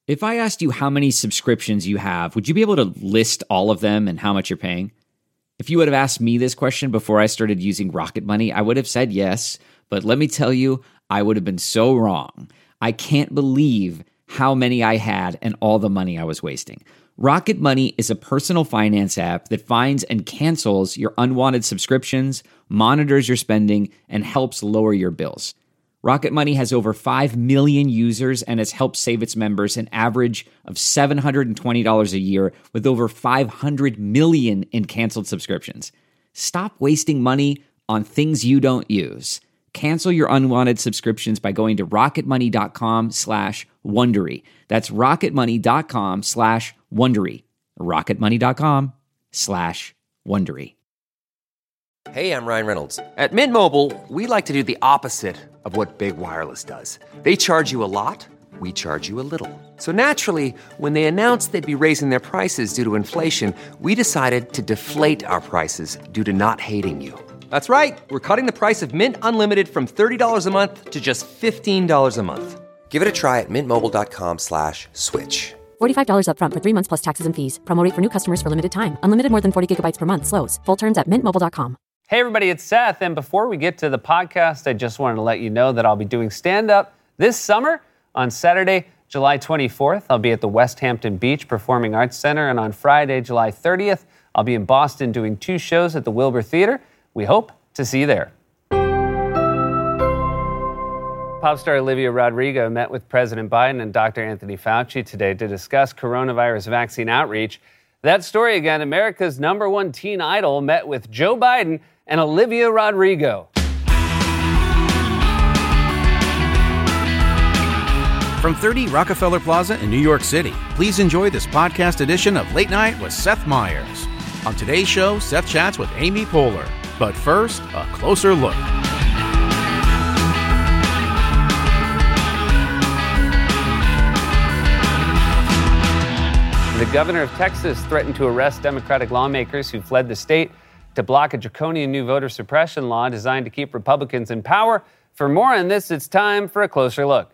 If I asked you how many subscriptions you have, would you be able to list all of them and how much you're paying? If you would have asked me this question before I started using Rocket Money, I would have said yes, but let me tell you, I would have been so wrong. I can't believe how many I had and all the money I was wasting. Rocket Money is a personal finance app that finds and cancels your unwanted subscriptions, monitors your spending, and helps lower your bills. Rocket Money has over 5 million users and has helped save its members an average of $720 a year with over 500 million in canceled subscriptions. Stop wasting money on things you don't use. Cancel your unwanted subscriptions by going to rocketmoney.com/Wondery. That's rocketmoney.com/Wondery. rocketmoney.com/Wondery. Hey, I'm Ryan Reynolds. At Mint Mobile, we like to do the opposite of what Big Wireless does. They charge you a lot, we charge you a little. So naturally, when they announced they'd be raising their prices due to inflation, we decided to deflate our prices due to not hating you. That's right. We're cutting the price of Mint Unlimited from $30 a month to just $15 a month. Give it a try at mintmobile.com/switch. $45 up front for 3 months plus taxes and fees. Promo rate for new customers for limited time. Unlimited more than 40 gigabytes per month slows. Full terms at mintmobile.com. Hey everybody, it's Seth, and before we get to the podcast, I just wanted to let you know that I'll be doing stand-up this summer on Saturday, July 24th. I'll be at the West Hampton Beach Performing Arts Center, and on Friday, July 30th, I'll be in Boston doing 2 shows at the Wilbur Theater. We hope to see you there. Pop star Olivia Rodrigo met with President Biden and Dr. Anthony Fauci today to discuss coronavirus vaccine outreach. That story again, America's #1 teen idol met with Joe Biden and Olivia Rodrigo. From 30 Rockefeller Plaza in New York City, please enjoy this podcast edition of Late Night with Seth Meyers. On today's show, Seth chats with Amy Poehler. But first, a closer look. The governor of Texas threatened to arrest Democratic lawmakers who fled the state to block a draconian new voter suppression law designed to keep Republicans in power. For more on this, it's time for a closer look.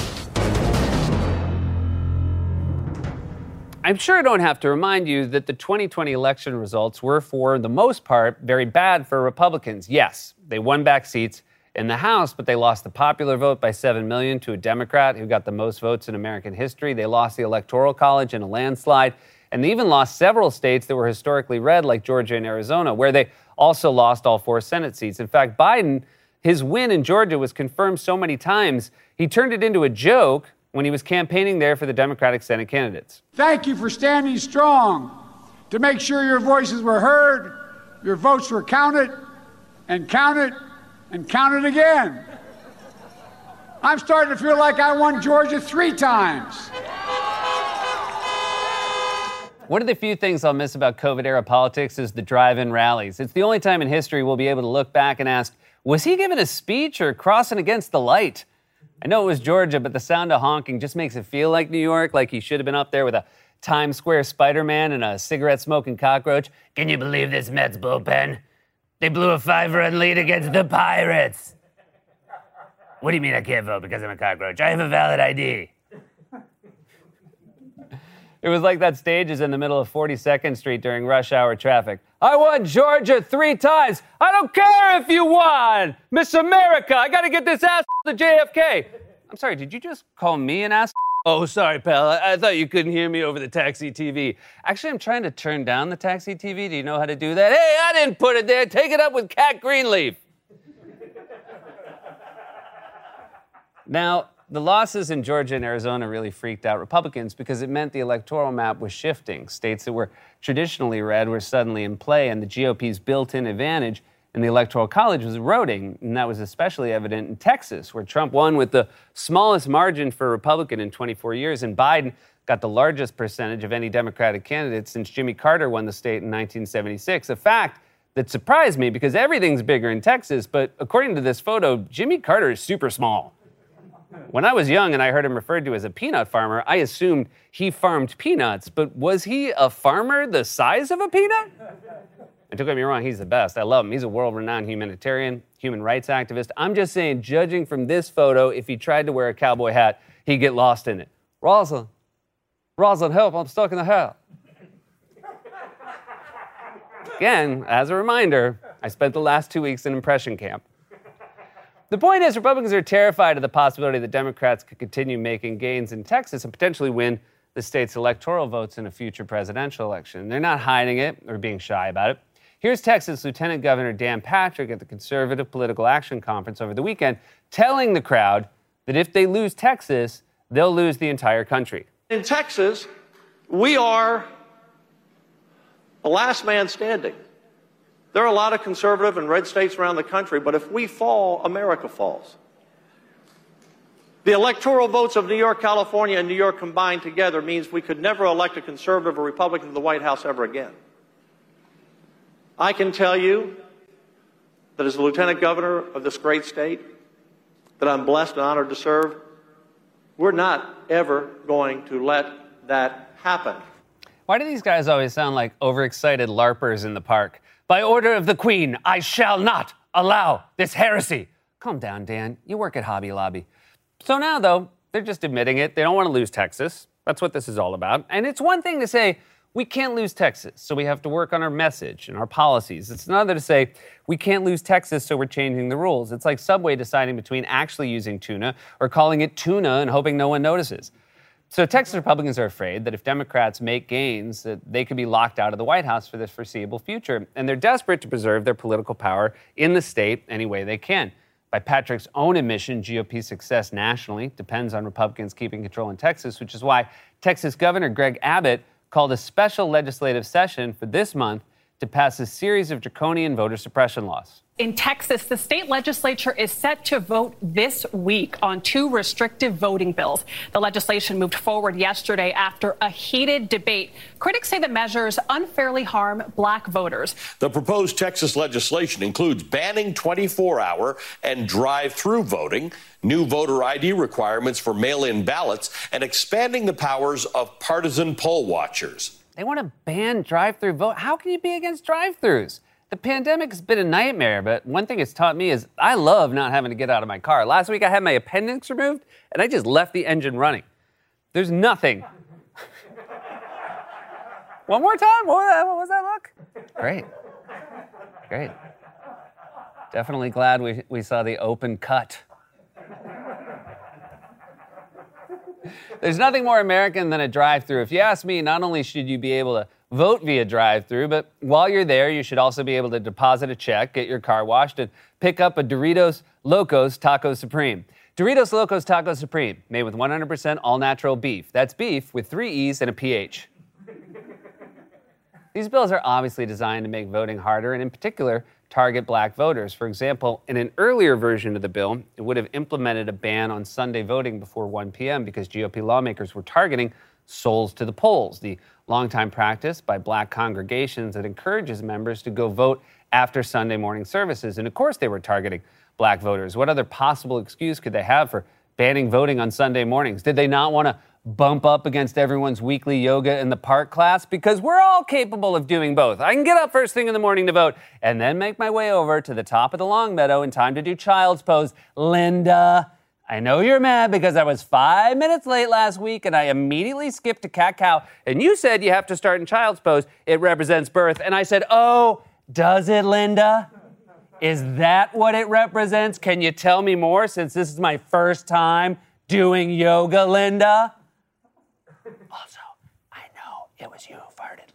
I'm sure I don't have to remind you that the 2020 election results were, for the most part, very bad for Republicans. Yes, they won back seats in the House, but they lost the popular vote by 7 million to a Democrat who got the most votes in American history. They lost the Electoral College in a landslide, and they even lost several states that were historically red, like Georgia and Arizona, where they also lost all 4 Senate seats. In fact, Biden, his win in Georgia was confirmed so many times, he turned it into a joke when he was campaigning there for the Democratic Senate candidates. Thank you for standing strong to make sure your voices were heard, your votes were counted, and counted, and counted again. I'm starting to feel like I won Georgia 3 times. One of the few things I'll miss about COVID-era politics is the drive-in rallies. It's the only time in history we'll be able to look back and ask, was he giving a speech or crossing against the light? I know it was Georgia, but the sound of honking just makes it feel like New York, like he should have been up there with a Times Square Spider-Man and a cigarette-smoking cockroach. Can you believe this Mets bullpen? They blew a 5-run lead against the Pirates. What do you mean I can't vote because I'm a cockroach? I have a valid ID. It was like that stage is in the middle of 42nd Street during rush hour traffic. I won Georgia 3 times. I don't care if you won. Miss America, I got to get this ass to JFK. I'm sorry, did you just call me an ass? Oh, sorry, pal. I thought you couldn't hear me over the taxi TV. Actually, I'm trying to turn down the taxi TV. Do you know how to do that? Hey, I didn't put it there. Take it up with Cat Greenleaf. Now, the losses in Georgia and Arizona really freaked out Republicans because it meant the electoral map was shifting. States that were traditionally red were suddenly in play, and the GOP's built-in advantage in the Electoral College was eroding, and that was especially evident in Texas, where Trump won with the smallest margin for a Republican in 24 years, and Biden got the largest percentage of any Democratic candidate since Jimmy Carter won the state in 1976, a fact that surprised me because everything's bigger in Texas, but according to this photo, Jimmy Carter is super small. When I was young and I heard him referred to as a peanut farmer, I assumed he farmed peanuts, but was he a farmer the size of a peanut? And don't get me wrong, he's the best. I love him. He's a world-renowned humanitarian, human rights activist. I'm just saying, judging from this photo, if he tried to wear a cowboy hat, he'd get lost in it. Rosa, Rosalind, help, I'm stuck in the hell. Again, as a reminder, I spent the last 2 weeks in impression camp. The point is, Republicans are terrified of the possibility that Democrats could continue making gains in Texas and potentially win the state's electoral votes in a future presidential election. They're not hiding it or being shy about it. Here's Texas Lieutenant Governor Dan Patrick at the Conservative Political Action Conference over the weekend telling the crowd that if they lose Texas, they'll lose the entire country. In Texas, we are the last man standing. There are a lot of conservative and red states around the country, but if we fall, America falls. The electoral votes of New York, California, and New York combined together means we could never elect a conservative or Republican to the White House ever again. I can tell you that as the lieutenant governor of this great state that I'm blessed and honored to serve, we're not ever going to let that happen. Why do these guys always sound like overexcited LARPers in the park? By order of the Queen, I shall not allow this heresy. Calm down, Dan. You work at Hobby Lobby. So now, though, they're just admitting it. They don't want to lose Texas. That's what this is all about. And it's one thing to say, we can't lose Texas, so we have to work on our message and our policies. It's another to say, we can't lose Texas, so we're changing the rules. It's like Subway deciding between actually using tuna or calling it tuna and hoping no one notices. So Texas Republicans are afraid that if Democrats make gains, that they could be locked out of the White House for the foreseeable future. And they're desperate to preserve their political power in the state any way they can. By Patrick's own admission, GOP success nationally depends on Republicans keeping control in Texas, which is why Texas Governor Greg Abbott called a special legislative session for this month to pass a series of draconian voter suppression laws. In Texas, the state legislature is set to vote this week on 2 restrictive voting bills. The legislation moved forward yesterday after a heated debate. Critics say the measures unfairly harm black voters. The proposed Texas legislation includes banning 24-hour and drive-through voting, new voter ID requirements for mail-in ballots, and expanding the powers of partisan poll watchers. They want to ban drive-through vote. How can you be against drive-throughs? The pandemic has been a nightmare, but one thing it's taught me is I love not having to get out of my car. Last week I had my appendix removed, and I just left the engine running. There's nothing. One more time? What was that look? Great. Definitely glad we saw the open cut. There's nothing more American than a drive-thru. If you ask me, not only should you be able to vote via drive-thru, but while you're there, you should also be able to deposit a check, get your car washed, and pick up a Doritos Locos Taco Supreme. Doritos Locos Taco Supreme, made with 100% all-natural beef. That's beef with 3 E's and a PH. These bills are obviously designed to make voting harder, and in particular, target black voters. For example, in an earlier version of the bill, it would have implemented a ban on Sunday voting before 1 p.m. because GOP lawmakers were targeting souls to the polls, the longtime practice by black congregations that encourages members to go vote after Sunday morning services. And of course they were targeting black voters. What other possible excuse could they have for banning voting on Sunday mornings? Did they not want to bump up against everyone's weekly yoga in the park class? Because we're all capable of doing both. I can get up first thing in the morning to vote and then make my way over to the top of the long meadow in time to do child's pose. Linda, I know you're mad because I was 5 minutes late last week and I immediately skipped to cat-cow and you said you have to start in child's pose. It represents birth. And I said, oh, does it, Linda? Is that what it represents? Can you tell me more since this is my first time doing yoga, Linda? Also, I know it was you who farted,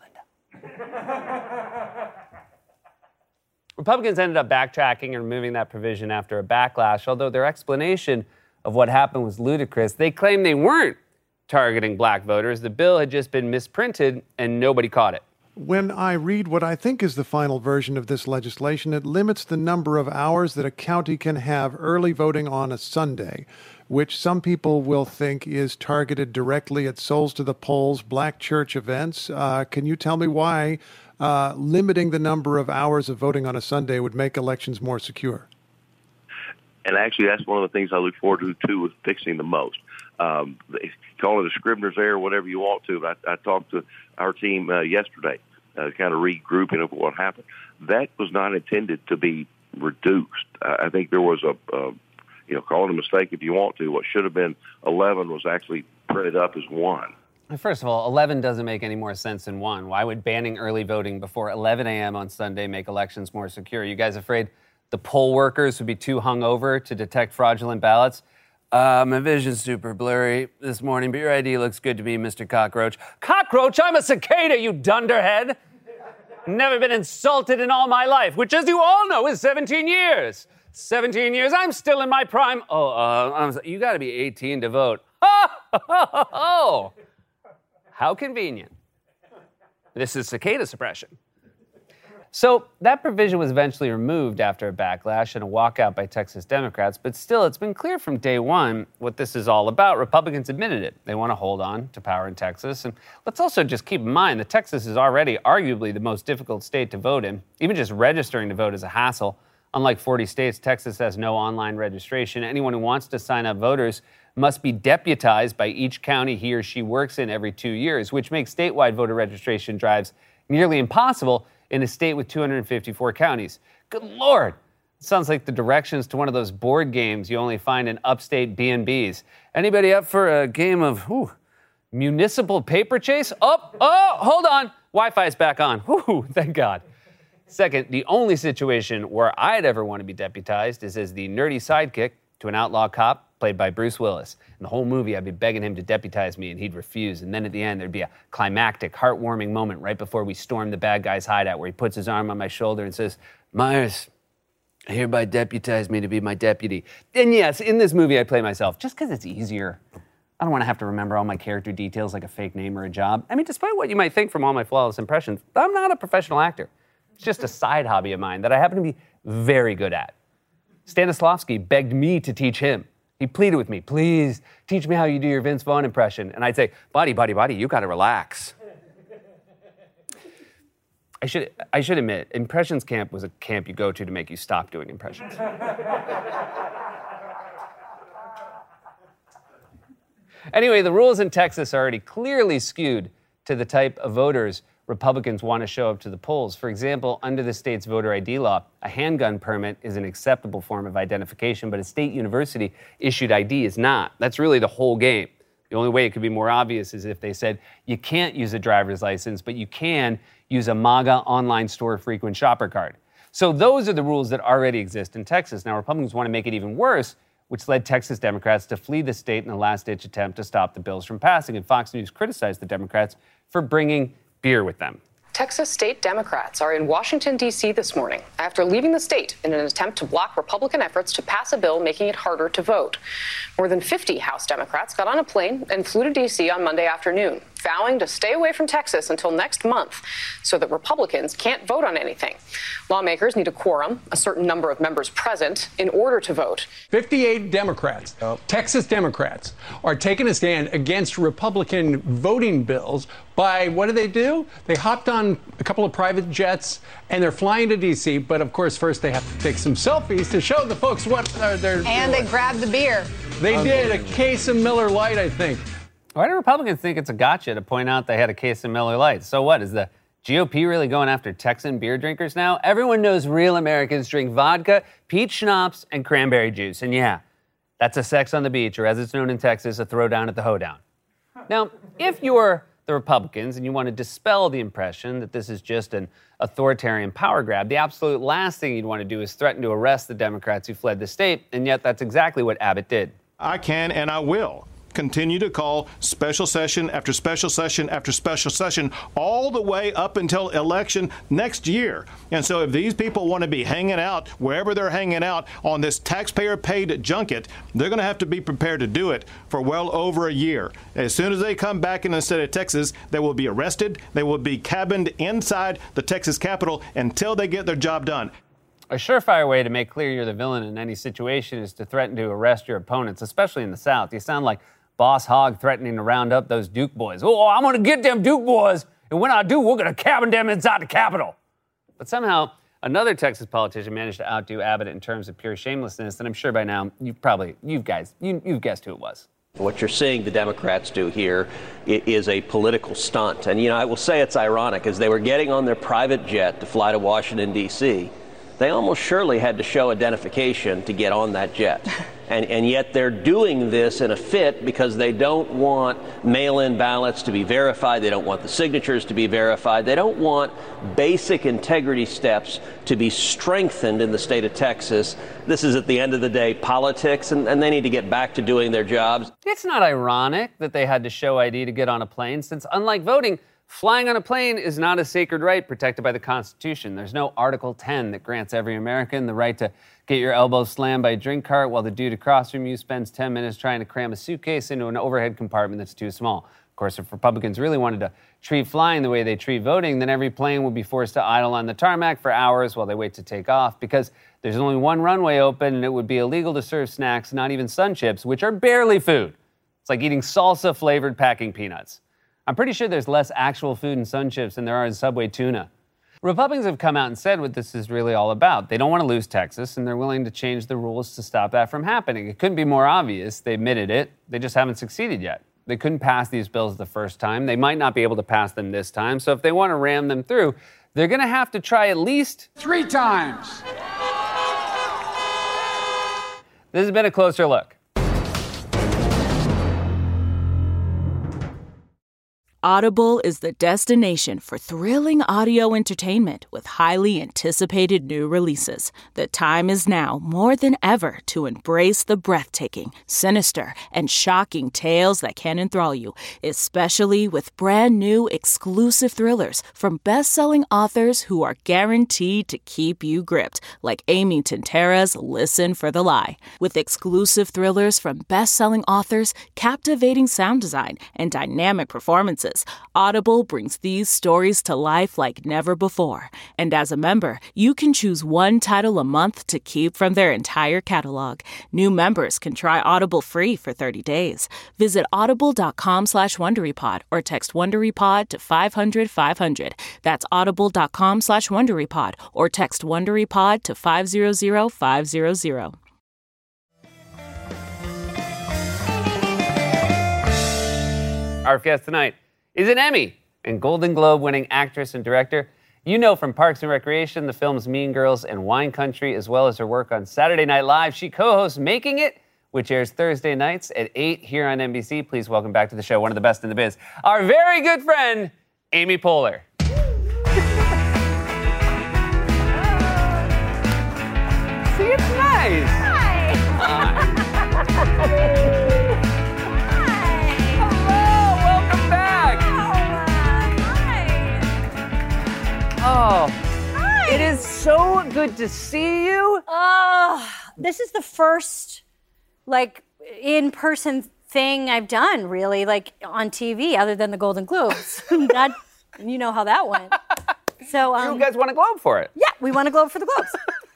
Linda. Republicans ended up backtracking and removing that provision after a backlash, although their explanation of what happened was ludicrous. They claimed they weren't targeting black voters. The bill had just been misprinted and nobody caught it. When I read what I think is the final version of this legislation, it limits the number of hours that a county can have early voting on a Sunday, which some people will think is targeted directly at souls to the polls, black church events. Can you tell me why limiting the number of hours of voting on a Sunday would make elections more secure? And actually, that's one of the things I look forward to, too, with fixing the most. Call it a Scribner's error, whatever you want to. But I talked to our team yesterday, kind of regrouping of what happened. That was not intended to be reduced. I think there was call it a mistake if you want to. What should have been 11 was actually printed up as 1. First of all, 11 doesn't make any more sense than 1. Why would banning early voting before 11 a.m. on Sunday make elections more secure? You guys afraid the poll workers would be too hungover to detect fraudulent ballots? My vision's super blurry this morning, but your ID looks good to me, Mr. Cockroach. Cockroach? I'm a cicada, you dunderhead. Never been insulted in all my life, which, as you all know, is 17 years. 17 years, I'm still in my prime. You got to be 18 to vote. Oh, how convenient. This is cicada suppression. So that provision was eventually removed after a backlash and a walkout by Texas Democrats, but still, it's been clear from day one what this is all about. Republicans admitted it. They want to hold on to power in Texas. And let's also just keep in mind that Texas is already arguably the most difficult state to vote in. Even just registering to vote is a hassle. Unlike 40 states, Texas has no online registration. Anyone who wants to sign up voters must be deputized by each county he or she works in every 2 years, which makes statewide voter registration drives nearly impossible in a state with 254 counties. Good Lord. It sounds like the directions to one of those board games you only find in upstate B&Bs. Anybody up for a game of municipal paper chase? Hold on. Wi-Fi's back on. Thank God. Second, the only situation where I'd ever want to be deputized is as the nerdy sidekick to an outlaw cop played by Bruce Willis. In the whole movie, I'd be begging him to deputize me, and he'd refuse. And then at the end, there'd be a climactic, heartwarming moment right before we storm the bad guy's hideout where he puts his arm on my shoulder and says, Myers, I hereby deputize me to be my deputy. And yes, in this movie, I play myself just because it's easier. I don't want to have to remember all my character details like a fake name or a job. I mean, despite what you might think from all my flawless impressions, I'm not a professional actor. It's just a side hobby of mine that I happen to be very good at. Stanislavski begged me to teach him. He pleaded with me, please teach me how you do your Vince Vaughn impression. And I'd say, buddy, you got to relax. I should admit, Impressions Camp was a camp you go to make you stop doing impressions. Anyway, the rules in Texas are already clearly skewed to the type of voters Republicans want to show up to the polls. For example, under the state's voter ID law, a handgun permit is an acceptable form of identification, but a state university-issued ID is not. That's really the whole game. The only way it could be more obvious is if they said you can't use a driver's license, but you can use a MAGA online store frequent shopper card. So those are the rules that already exist in Texas. Now, Republicans want to make it even worse, which led Texas Democrats to flee the state in a last-ditch attempt to stop the bills from passing. And Fox News criticized the Democrats for bringing beer with them. Texas state Democrats are in Washington, D.C. this morning after leaving the state in an attempt to block Republican efforts to pass a bill making it harder to vote. More than 50 House Democrats got on a plane and flew to D.C. on Monday afternoon, vowing to stay away from Texas until next month so that Republicans can't vote on anything. Lawmakers need a quorum, a certain number of members present, in order to vote. 58 Democrats, Texas Democrats, are taking a stand against Republican voting bills by, what do? They hopped on a couple of private jets and they're flying to D.C., but of course first they have to take some selfies to show the folks what they're doing. And they grabbed the beer. They did, a case of Miller Lite, I think. Why do Republicans think it's a gotcha to point out they had a case of Miller Lite? So what, is the GOP really going after Texan beer drinkers now? Everyone knows real Americans drink vodka, peach schnapps, and cranberry juice. And yeah, that's a sex on the beach, or as it's known in Texas, a throwdown at the hoedown. Now, if you're the Republicans and you want to dispel the impression that this is just an authoritarian power grab, the absolute last thing you'd want to do is threaten to arrest the Democrats who fled the state, and yet that's exactly what Abbott did. I can and I will continue to call special session after special session after special session all the way up until election next year. And so if these people want to be hanging out wherever they're hanging out on this taxpayer-paid junket, they're going to have to be prepared to do it for well over a year. As soon as they come back in the state of Texas, they will be arrested. They will be cabined inside the Texas Capitol until they get their job done. A surefire way to make clear you're the villain in any situation is to threaten to arrest your opponents, especially in the South. You sound like Boss Hogg threatening to round up those Duke boys. Oh, I'm going to get them Duke boys, and when I do, we're going to cabin them inside the Capitol. But somehow, another Texas politician managed to outdo Abbott in terms of pure shamelessness, and I'm sure by now you've guessed who it was. What you're seeing the Democrats do here is a political stunt. And, I will say it's ironic. As they were getting on their private jet to fly to Washington, D.C., they almost surely had to show identification to get on that jet. And yet they're doing this in a fit because they don't want mail-in ballots to be verified. They don't want the signatures to be verified. They don't want basic integrity steps to be strengthened in the state of Texas. This is, at the end of the day, politics, and they need to get back to doing their jobs. It's not ironic that they had to show ID to get on a plane, since unlike voting, flying on a plane is not a sacred right protected by the Constitution. There's no Article 10 that grants every American the right to get your elbows slammed by a drink cart while the dude across from you spends 10 minutes trying to cram a suitcase into an overhead compartment that's too small. Of course, if Republicans really wanted to treat flying the way they treat voting, then every plane would be forced to idle on the tarmac for hours while they wait to take off, because there's only one runway open and it would be illegal to serve snacks, not even Sun Chips, which are barely food. It's like eating salsa-flavored packing peanuts. I'm pretty sure there's less actual food in Sun Chips than there are in Subway tuna. Republicans have come out and said what this is really all about. They don't want to lose Texas, and they're willing to change the rules to stop that from happening. It couldn't be more obvious. They admitted it. They just haven't succeeded yet. They couldn't pass these bills the first time. They might not be able to pass them this time. So if they want to ram them through, they're going to have to try at least 3 times. This has been a closer look. Audible is the destination for thrilling audio entertainment with highly anticipated new releases. The time is now more than ever to embrace the breathtaking, sinister, and shocking tales that can enthrall you, especially with brand new exclusive thrillers from best-selling authors who are guaranteed to keep you gripped, like Amy Tintera's Listen for the Lie. With exclusive thrillers from best-selling authors, captivating sound design, and dynamic performances, Audible brings these stories to life like never before. And as a member, you can choose one title a month to keep from their entire catalog. New members can try Audible free for 30 days. Visit audible.com/WonderyPod or text WonderyPod to 500-500. That's audible.com/WonderyPod or text WonderyPod to 500-500. Our guest tonight is an Emmy and Golden Globe winning actress and director. You know from Parks and Recreation, the films Mean Girls and Wine Country, as well as her work on Saturday Night Live. She co-hosts Making It, which airs Thursday nights at 8 here on NBC. Please welcome back to the show, one of the best in the biz, our very good friend, Amy Poehler. See, it's nice. Hi. Oh, hi. It is so good to see you. This is the first, in-person thing I've done, really, on TV, other than the Golden Globes. You know how that went. So, you guys won a Globe for it. Yeah, we won a Globe for the Globes.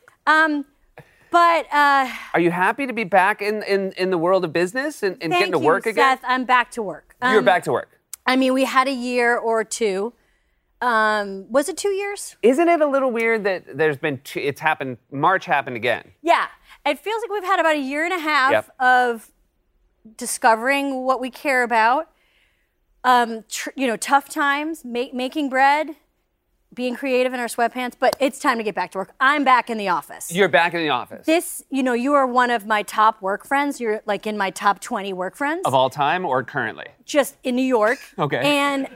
Are you happy to be back in the world of business and getting to work again? Seth, I'm back to work. You're back to work. I mean, we had a year or two. Was it 2 years? Isn't it a little weird that there's been it's happened, March happened again? Yeah. It feels like we've had about a year and a half of discovering what we care about. Tough times, making bread, being creative in our sweatpants, but it's time to get back to work. I'm back in the office. You're back in the office. You are one of my top work friends. You're in my top 20 work friends. Of all time or currently? Just in New York. Okay. And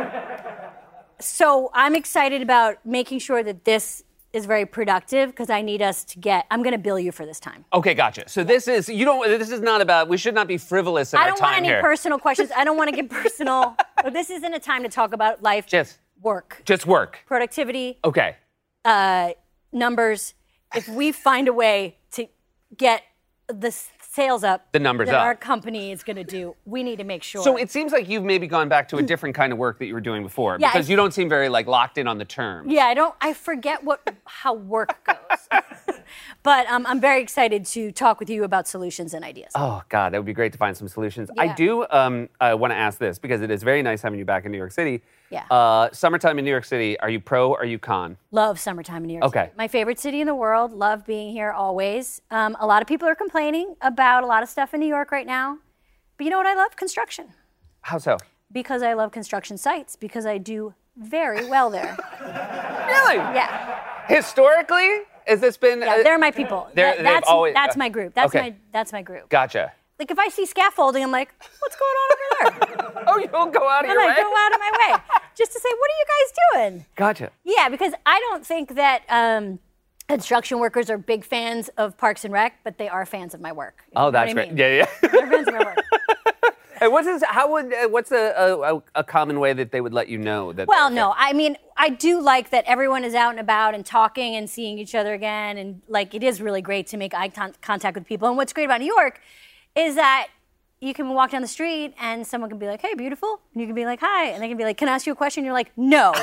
so I'm excited about making sure that this is very productive because I need us to I'm going to bill you for this time. Okay, gotcha. So this is not about, we should not be frivolous in our time here. I don't want any personal questions. I don't want to get personal. This isn't a time to talk about life. Just work. Just work. Productivity. Okay. Numbers. If we find a way to get the sales up, the numbers that up, our company is going to do, we need to make sure. So it seems like you've maybe gone back to a different kind of work that you were doing before, because you don't seem very locked in on the terms. Yeah, I forget how work goes. But I'm very excited to talk with you about solutions and ideas. Oh, God, that would be great to find some solutions. Yeah. I do want to ask this, because it is very nice having you back in New York City. Yeah. Summertime in New York City, are you pro or are you con? Love summertime in New York City. My favorite city in the world. Love being here always. A lot of people are complaining about a lot of stuff in New York right now. But you know what I love? Construction. How so? Because I love construction sites. Because I do very well there. Really? Yeah. Historically? Has this been? They're my people. That's my group. That's okay. That's my group. Gotcha. Like if I see scaffolding, I'm like, what's going on over there? Oh, you'll go out of your way? I go out of my way just to say, what are you guys doing? Gotcha. Yeah, because I don't think that construction workers are big fans of Parks and Rec, but they are fans of my work. Oh, that's great. Yeah. They're fans of my work. Hey, what's a common way that they would let you know that? Well, no, I mean, I do like that everyone is out and about and talking and seeing each other again, and like it is really great to make eye contact with people. And what's great about New York is that you can walk down the street and someone can be like, "Hey, beautiful," and you can be like, "Hi," and they can be like, "Can I ask you a question?" You're like, "No."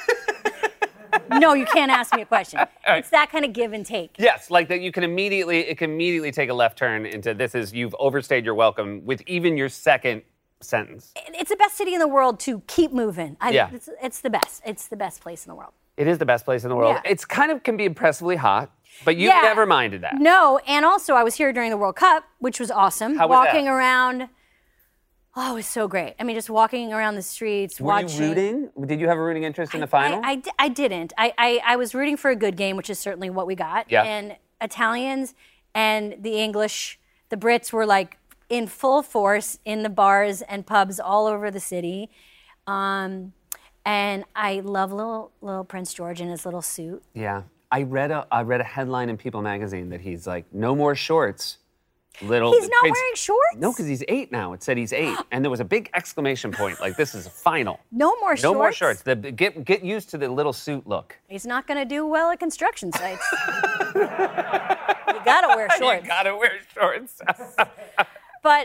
No, you can't ask me a question. Right. It's that kind of give and take. Yes, like that it can immediately take a left turn into you've overstayed your welcome with even your second sentence. It's the best city in the world to keep moving. It's the best. It's the best place in the world. It is the best place in the world. Yeah. It's can be impressively hot, but you've never minded that. No, and also I was here during the World Cup, which was awesome. How was walking that? Around. Oh, it was so great. I mean, just walking around the streets, watching. Were you rooting? Did you have a rooting interest in the final? I didn't. I was rooting for a good game, which is certainly what we got. Yeah. And Italians and the English, the Brits were like in full force in the bars and pubs all over the city. And I love little Prince George in his little suit. Yeah. I read a headline in People magazine that he's like, no more shorts. He's not wearing shorts? No, because he's 8 now. It said he's 8. And there was a big exclamation point, like this is a final. No more shorts? No more shorts. Get used to the little suit look. He's not going to do well at construction sites. You got to wear shorts. You got to wear shorts. But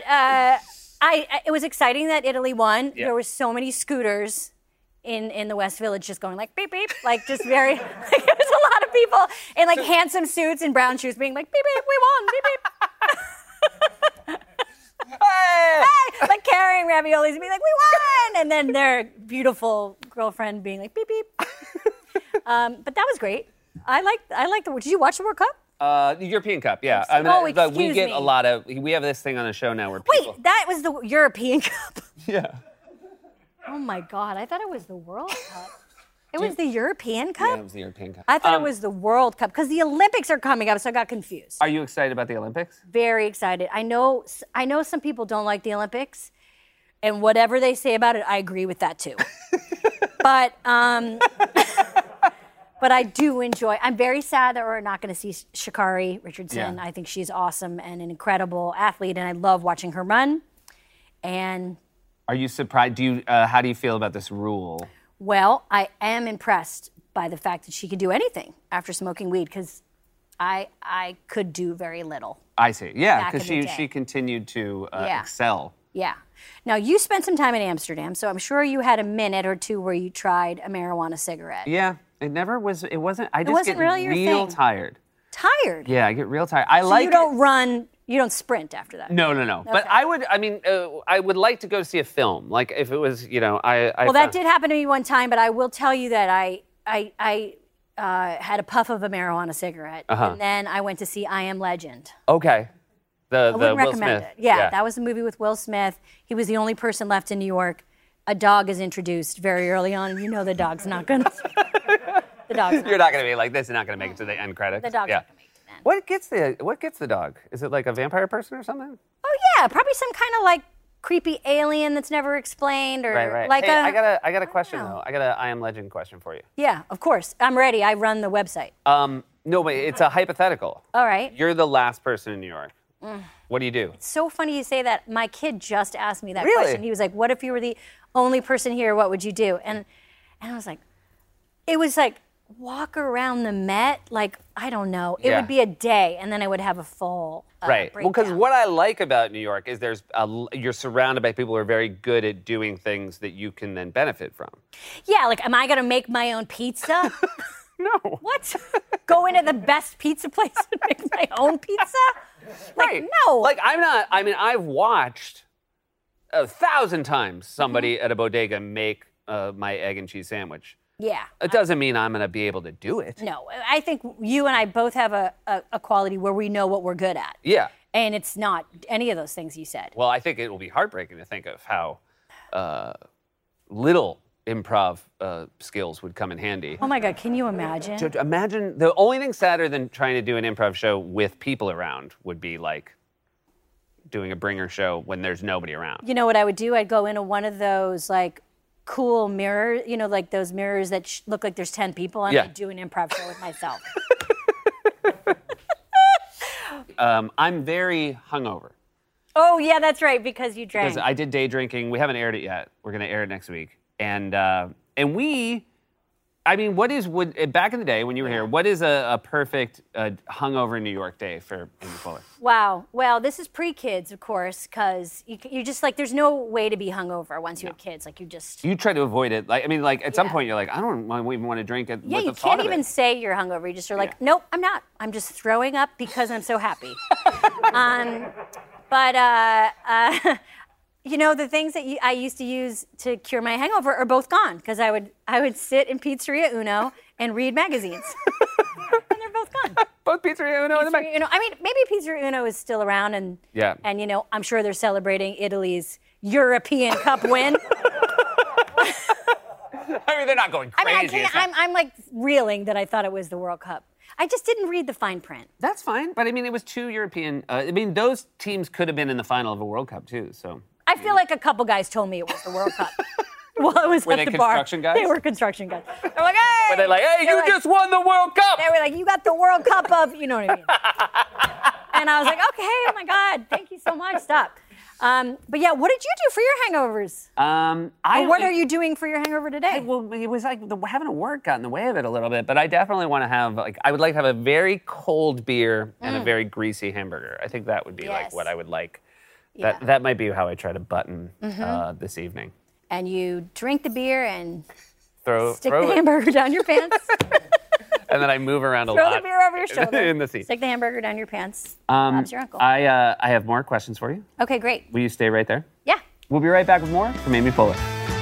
it was exciting that Italy won. Yeah. There were so many scooters in the West Village just going like beep, beep. Like just very, like there was a lot of people in like handsome suits and brown shoes being like beep, beep, we won, beep, beep. Hey! Like carrying raviolis and being like, we won! And then their beautiful girlfriend being like, beep, beep. But that was great. I liked the. Did you watch the World Cup? The European Cup, yeah. Excuse me. We have this thing on the show now where people. Wait, that was the European Cup. Yeah. Oh my God, I thought it was the World Cup. It was the European Cup? Yeah, it was the European Cup. I thought it was the World Cup because the Olympics are coming up, so I got confused. Are you excited about the Olympics? Very excited. I know some people don't like the Olympics, and whatever they say about it, I agree with that too. But I do enjoy. I'm very sad that we're not going to see Sha'Carri Richardson. Yeah. I think she's awesome and an incredible athlete, and I love watching her run. And are you surprised? How do you feel about this rule? Well, I am impressed by the fact that she could do anything after smoking weed because I could do very little. I see. Yeah, because she continued to excel. Yeah. Now, you spent some time in Amsterdam, so I'm sure you had a minute or two where you tried a marijuana cigarette. Yeah, it never was. It wasn't. I just wasn't get really your real thing. Tired. Tired? Yeah, I get real tired. You don't run. You don't sprint after that. No. Okay. But I would like to go see a film. Like if it was, Well, that did happen to me one time, but I will tell you that I had a puff of a marijuana cigarette, and then I went to see I Am Legend. Okay. I wouldn't Will recommend Smith. it. Yeah, that was the movie with Will Smith. He was the only person left in New York. A dog is introduced very early on, and you know the dog's not going to. You're not going to be like, this is not going to make it to the end credits. The dog's not going to make it to the end. What gets the dog? Is it like a vampire person or something? Oh yeah, probably some kind of like creepy alien that's never explained, or right. like hey, I got a question though. I got an I Am Legend question for you. Yeah, of course. I'm ready. I run the website. No, but it's a hypothetical. All right. You're the last person in New York. What do you do? It's so funny you say that. My kid just asked me that Really? question. He was like, "What if you were the only person here? What would you do?" And I was like, it was like walk around the Met. Like I don't know. It would be a day, and then I would have a full right. Well, because breakdown. what I like about New York is you're surrounded by people who are very good at doing things that you can then benefit from. Yeah, like am I gonna make my own pizza? No. What? Go into the best pizza place and make my own pizza? Like, Right. no. Like I'm not. I mean, I've watched 1,000 times somebody at a bodega make my egg and cheese sandwich. Yeah. It doesn't mean I'm going to be able to do it. No, I think you and I both have a quality where we know what we're good at. Yeah. And it's not any of those things you said. Well, I think it will be heartbreaking to think of how little improv skills would come in handy. Oh my God, can you imagine? Imagine, the only thing sadder than trying to do an improv show with people around would be like doing a bringer show when there's nobody around. You know what I would do? I'd go into one of those like cool mirrors, you know, like those mirrors that look like there's 10 people, and I'd do an improv show with myself. I'm very hungover. Oh yeah, that's right, because you drank. Because I did day drinking. We haven't aired it yet. We're going to air it next week. And we, I mean, back in the day when you were here, what is a perfect hungover New York day for Amy Poehler? Wow. Well, this is pre-kids, of course, because you just like, there's no way to be hungover once you have kids. Like you try to avoid it. Like, I mean, like at some point you're like, I don't even want to drink it. Yeah, you can't even say you're hungover. You just are like, nope, I'm not. I'm just throwing up because I'm so happy. You know, the things that I used to use to cure my hangover are both gone, because I would sit in Pizzeria Uno and read magazines. And they're both gone. Both Pizzeria Uno and the magazine. I mean, maybe Pizzeria Uno is still around, and you know, I'm sure they're celebrating Italy's European Cup win. I mean, they're not going crazy. I'm like reeling that I thought it was the World Cup. I just didn't read the fine print. That's fine, but I mean, it was 2 European. I mean, those teams could have been in the final of a World Cup too. So I feel like a couple guys told me it was the World Cup. Well, it was were at they the bar. construction guys? They were construction guys. They're like, hey! Were they like, hey, you just won the World Cup? They were like, you got the World Cup of, you know what I mean? And I was like, okay, oh my God, thank you so much, stop. But yeah, what did you do for your hangovers? What are you doing for your hangover today? Well, it was like having to work got in the way of it a little bit, but I definitely want to have, I would like to have a very cold beer and a very greasy hamburger. I think that would be like what I would like. Yeah. That might be how I try to button this evening. And you drink the beer and stick throw the hamburger down your pants. And then I move around a Throw lot. the beer over your shoulder. In the seat. Stick the hamburger down your pants. Bob's your uncle. I have more questions for you. Okay, great. Will you stay right there? Yeah. We'll be right back with more from Amy Poehler.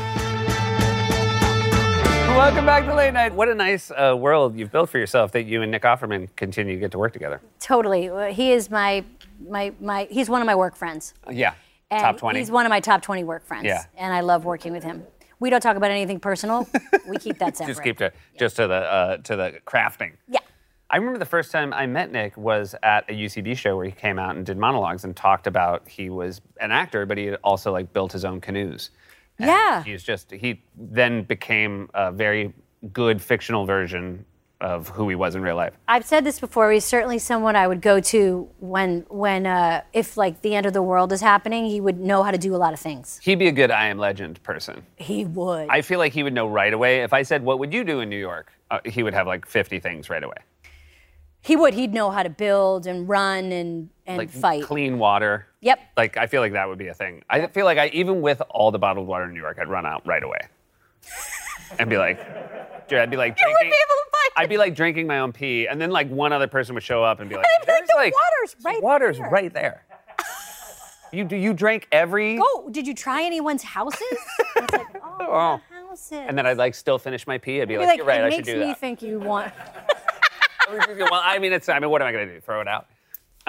Welcome back to Late Night. What a nice world you've built for yourself that you and Nick Offerman continue to get to work together. Totally. He is he's one of my work friends. Yeah. And top 20. He's one of my top 20 work friends. Yeah. And I love working with him. We don't talk about anything personal. We keep that separate. Just keep to the crafting. Yeah. I remember the first time I met Nick was at a UCB show where he came out and did monologues and talked about he was an actor, but he had also built his own canoes. And yeah. He then became a very good fictional version of who he was in real life. I've said this before. He's certainly someone I would go to when if the end of the world is happening, he would know how to do a lot of things. He'd be a good I Am Legend person. He would. I feel like he would know right away. If I said, what would you do in New York? He would have 50 things right away. He would. He'd know how to build and run and fight. Clean water. Yep. I feel like that would be a thing. I feel like even with all the bottled water in New York, I'd run out right away. And be like, I'd be like drinking. I'd be like drinking my own pee, and then one other person would show up and be like, "There's the water's right there." You drank every. Oh, did you try anyone's houses? It's like, oh, houses. And then I'd still finish my pee. I'd be like, "You're right. I should do that." It makes me think you want. Well, I mean, what am I going to do? Throw it out?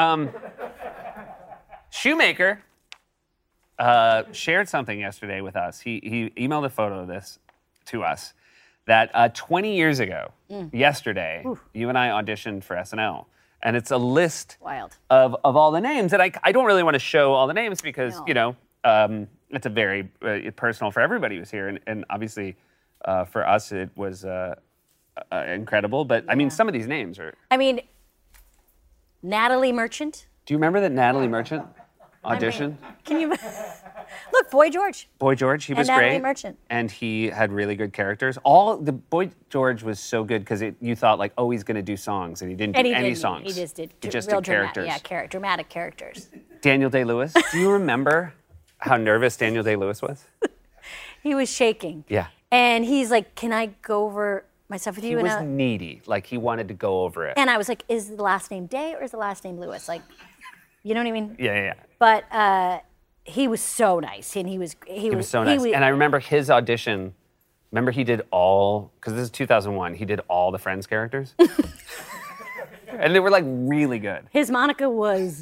Shoemaker shared something yesterday with us. He emailed a photo of this to us. That 20 years ago, yesterday, you and I auditioned for SNL. And it's a list of all the names. And I don't really want to show all the names because, it's a very personal for everybody who's here. And obviously, for us, it was incredible. But, I mean, some of these names are... I mean, Natalie Merchant. Do you remember that Natalie Merchant auditioned? Can you... Look, Boy George. Boy George, he was and Natalie great. Merchant. And he had really good characters. The Boy George was so good because you thought he's going to do songs, and he didn't do any songs. He just did. He just real did characters. Dramatic characters. Daniel Day-Lewis. Do you remember how nervous Daniel Day-Lewis was? He was shaking. Yeah. And he's like, "Can I go over my stuff with you?" He was needy. He wanted to go over it. And I was like, "Is the last name Day or is the last name Lewis?" You know what I mean? Yeah. But he was so nice, and he was so nice. And I remember his audition. Remember he did because this is 2001. He did all the Friends characters, and they were really good. His Monica was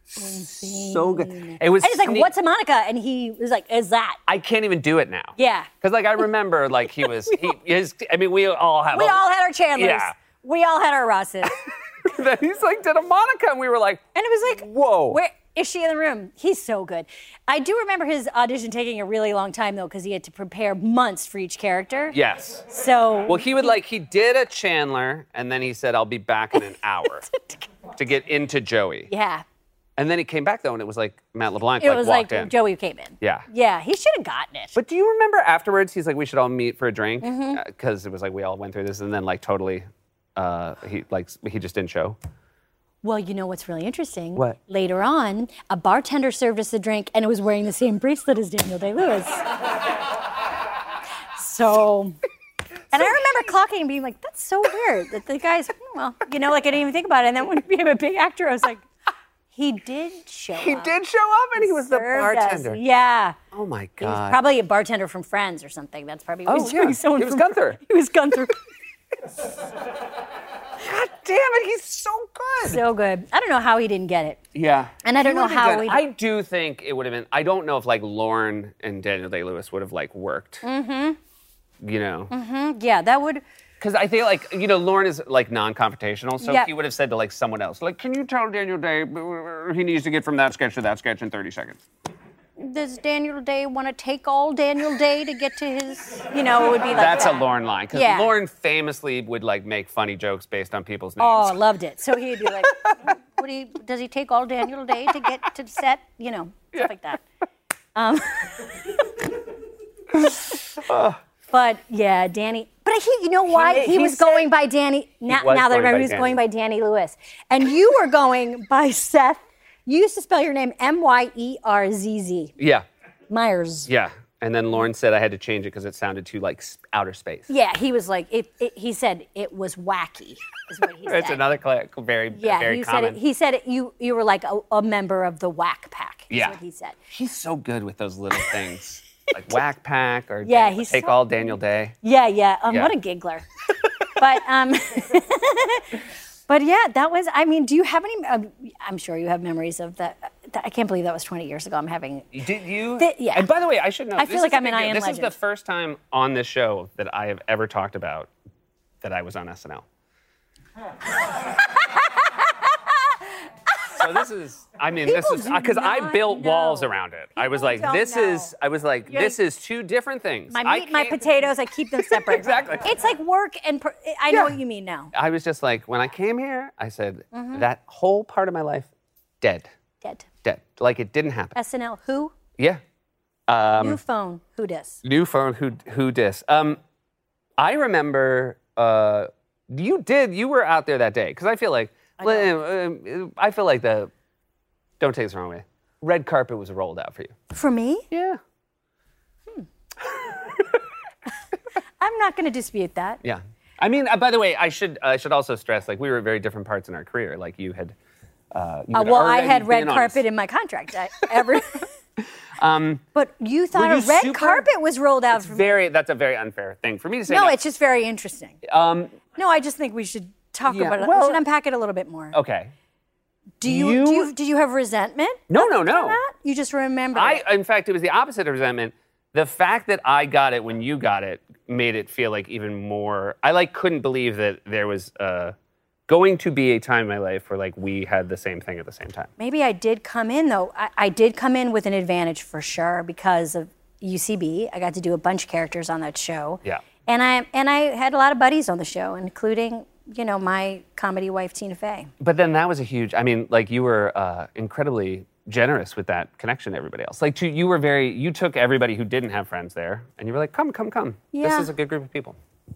So good. It was. And he's like, "What's a Monica?" And he was like, "Is that?" I can't even do it now. Yeah. Because I remember he was. We all have. We all had our Chandlers. Yeah. We all had our Rosses. Then he's did a Monica, and we were like, and it was like, whoa. Where is she in the room? He's so good. I do remember his audition taking a really long time though, because he had to prepare months for each character. Yes. So. Well, he did a Chandler, and then he said, "I'll be back in an hour," to get into Joey. Yeah. And then he came back though, and it was Matt LeBlanc It was walked in. Joey came in. Yeah. Yeah, he should have gotten it. But do you remember afterwards? He's like, "We should all meet for a drink," Mhm. Because it was we all went through this, and then totally, he just didn't show. Well, you know what's really interesting? What? Later on, a bartender served us a drink, and it was wearing the same bracelet as Daniel Day-Lewis. So. And I remember clocking and being like, "That's so weird that the guy's, I didn't even think about it." And then when he became a big actor, I was like, he did show up. He did show up, and he was the Served us. bartender. Yeah. Oh my He was God. probably a bartender from Friends or something. That's probably what he was doing. He Someone was from- Gunther. He was Gunther. God damn it, he's so good. So good. I don't know how he didn't get it. Yeah. And I don't He know would've how been we. good. I do think it would have been. I don't know if Lauren and Daniel Day-Lewis would have worked. Mm-hmm. You know. Mm-hmm. Yeah, that would. Because I feel Lauren is non-confrontational, so Yep. he would have said to someone else, can you tell Daniel Day he needs to get from that sketch to that sketch in 30 seconds? Does Daniel Day want to take all Daniel Day to get to his? It would be like That's that. a Lauren line, because Yeah. Lauren famously would make funny jokes based on people's names. Oh, loved it. So he'd be like, does he take all Daniel Day to get to the set? Stuff like that. But yeah, Danny. But you know why? He was going by Danny. Now that I remember, he was going by Danny Lewis. And you were going by Seth. You used to spell your name Myerz. Yeah. Myers. Yeah. And then Lauren said I had to change it because it sounded too outer space. Yeah, he was like, he said it was wacky, is what he said. It's another very common. He said it, you were like a member of the Whack Pack, is Yeah. what he said. He's so good with those little things. Like Whack Pack or Yeah, he's Take so- All Daniel Day. Yeah. Yeah. What a giggler. But yeah, that was, do you have any, I'm sure you have memories of that. I can't believe that was 20 years ago. I'm having. Did you? Yeah. And by the way, I should know. I feel like I'm an I Am This is legend. the first time on this show that I have ever talked about that I was on SNL. So this is because I built walls around it. I was like, this is two different things. My potatoes, I keep them separate. Exactly. It's like work and, I know what you mean now. I was just like, when I came here, I said, that whole part of my life, dead. Dead. Like it didn't happen. SNL, who? Yeah. New phone, who dis? New phone, who dis? I remember you were out there that day because I feel like don't take this the wrong way. Red carpet was rolled out for you. For me? Yeah. I'm not going to dispute that. Yeah. I mean, by the way, I should also stress we were at very different parts in our career. Like you had. I had red carpet in my contract. But you thought a red carpet was rolled out for me. That's a very unfair thing for me to say. No, it's just very interesting. No, I just think we should talk about it. well- We should unpack it a little bit more. Okay. Did you have resentment? No. for that? You just remember it. In fact, it was the opposite of resentment. The fact that I got it when you got it made it feel like even more. I couldn't believe that there was going to be a time in my life where we had the same thing at the same time. Maybe I did come in, though. I did come in with an advantage for sure because of UCB. I got to do a bunch of characters on that show. Yeah. And I had a lot of buddies on the show, including, my comedy wife, Tina Fey. But then that was a huge, you were incredibly generous with that connection to everybody else. You took everybody who didn't have friends there, and you were like, come. Yeah. This is a good group of people.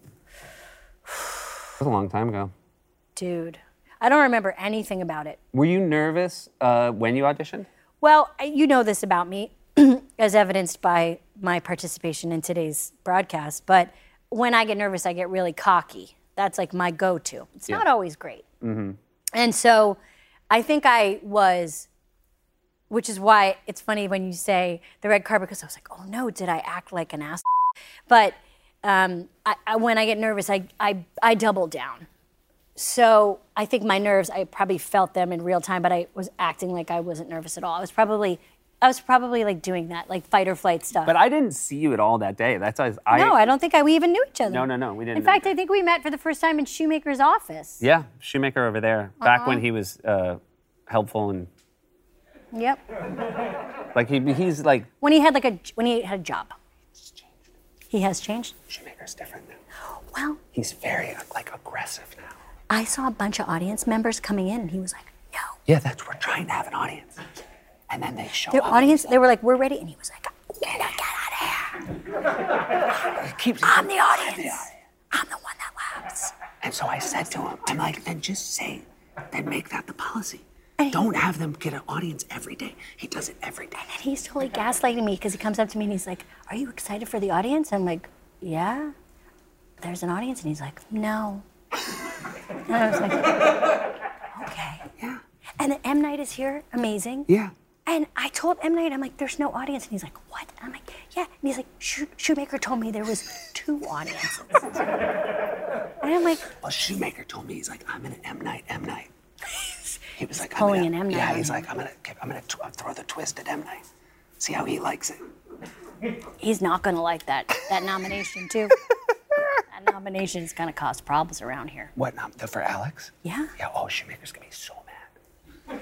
It was a long time ago. Dude, I don't remember anything about it. Were you nervous when you auditioned? Well, you know this about me, as evidenced by my participation in today's broadcast, but when I get nervous, I get really cocky. That's my go-to. It's not always great. Mm-hmm. And so I think I was, which is why it's funny when you say the red carpet, because I was like, oh no, did I act like an ass? But when I get nervous, I double down. So I think my nerves, I probably felt them in real time, but I was acting like I wasn't nervous at all. I was probably like doing that, like fight or flight stuff. But I didn't see you at all that day. That's why No, I don't think we even knew each other. No, we didn't. In fact, I think we met for the first time in Shoemaker's office. Yeah, Shoemaker over there. Back when he was helpful and Yep. like he's like When he had a job. He has changed. Shoemaker's different now. Well, He's very like aggressive now. I saw a bunch of audience members coming in, and he was like, "Yo." Yeah, we're trying to have an audience, and then they show Their up. audience, they were like, "We're ready," and he was like, "Get out of here." I'm the audience. I'm the one that laughs. And so I said to him, I'm like, then make that the policy. Don't have them get an audience every day. He does it every day. And he's totally gaslighting me because he comes up to me and he's like, "Are you excited for the audience?" I'm like, "Yeah." There's an audience, and he's like, "No." And I was like, "Okay." Yeah. And then M. Night is here, amazing. Yeah. And I told M. Night, I'm like, "There's no audience," and he's like, "What?" And I'm like, "Yeah." And he's like, "Shoemaker told me there was 2 audiences." And I'm like, well, Shoemaker told me, he's like, "I'm in an M. Night." He was like, pulling an M. Night. Yeah, he's like, I'm gonna throw the twist at M. Night. See how he likes it. He's not gonna like that nomination too. That nomination is gonna cause problems around here. What, for Alex? Yeah. Yeah, oh, Shoemaker's gonna be so mad.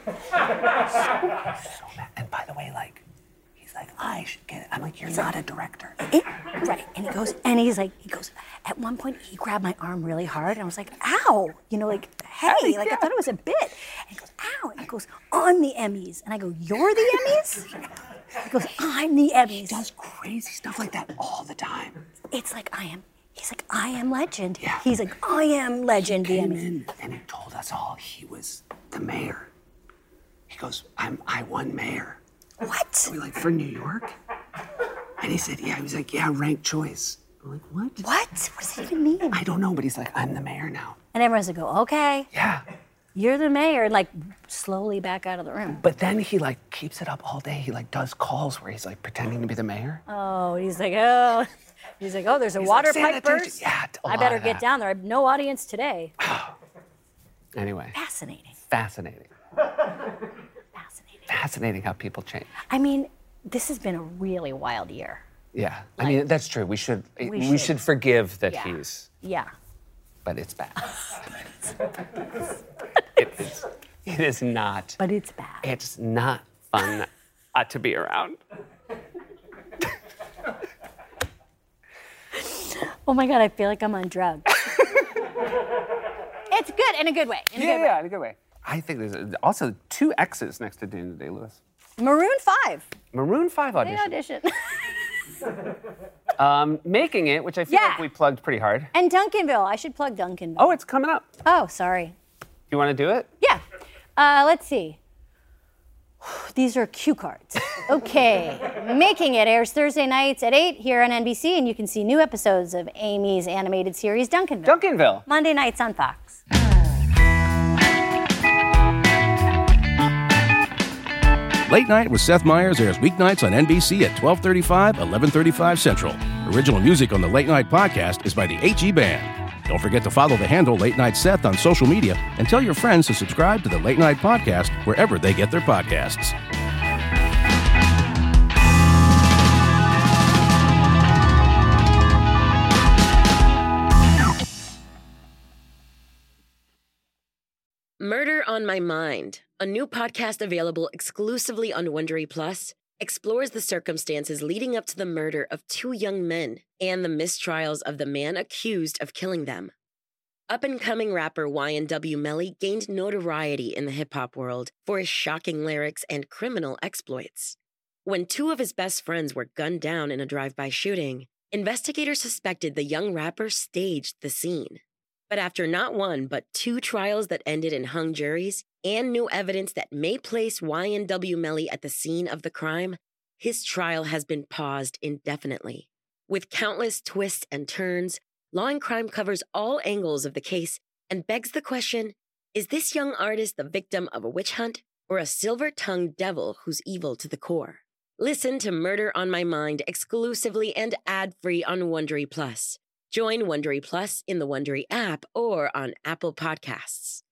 so mad. And by the way, like, he's like, I should get it. I'm like, you're not a director. Right. And he goes, at one point he grabbed my arm really hard and I was like, "Ow." You know, like, hey, like I thought it was a bit. And he goes, "Ow." And he goes, "On the Emmys." And I go, "You're the Emmys?" He goes, "I'm the Emmys." He does crazy stuff like that all the time. It's like he's like, "I am legend." Yeah. He's like, "I am legend." He the came Emmys. in and he told us all he was the mayor. He goes, I won mayor. What? So we're like, for New York? And he said, yeah. He was like, yeah, ranked choice. I'm like, what? What? What does it even mean? I don't know, but he's like, I'm the mayor now. And everyone's like, "Okay." Yeah. "You're the mayor," and like slowly back out of the room. But then he like keeps it up all day. He like does calls where he's like pretending to be the mayor. Oh, he's like, "Oh." He's like, "Oh, there's a water pipe burst. Yeah, I better get down there. I have no audience today." Anyway. Fascinating. Fascinating how people change. I mean, this has been a really wild year. Yeah, I mean, that's true. We should forgive that Yeah. he's, Yeah. but it's bad. It is not. But it's bad. It's not fun to be around. Oh my God, I feel like I'm on drugs. It's good, in a good way. In In a good way. I think there's also 2 X's next to Daniel Day-Lewis. Maroon 5. Maroon 5 They audition. audition. Making It, which I feel like we plugged pretty hard. And Duncanville. I should plug Duncanville. Oh, it's coming up. Oh, sorry. You want to do it? Yeah. Let's see. These are cue cards. Okay. Making It airs Thursday nights at 8 here on NBC, and you can see new episodes of Amy's animated series Duncanville. Monday nights on Fox. Late Night with Seth Meyers airs weeknights on NBC at 12:35, 11:35 Central. Original music on the Late Night podcast is by the HE Band. Don't forget to follow the handle Late Night Seth on social media and tell your friends to subscribe to the Late Night podcast wherever they get their podcasts. Murder on My Mind, a new podcast available exclusively on Wondery Plus, explores the circumstances leading up to the murder of 2 young men and the mistrials of the man accused of killing them. Up-and-coming rapper YNW Melly gained notoriety in the hip-hop world for his shocking lyrics and criminal exploits. When 2 of his best friends were gunned down in a drive-by shooting, investigators suspected the young rapper staged the scene. But after not 1 but 2 trials that ended in hung juries and new evidence that may place YNW Melly at the scene of the crime, his trial has been paused indefinitely. With countless twists and turns, Law and Crime covers all angles of the case and begs the question, is this young artist the victim of a witch hunt or a silver-tongued devil who's evil to the core? Listen to Murder on My Mind exclusively and ad-free on Wondery Plus. Join Wondery Plus in the Wondery app or on Apple Podcasts.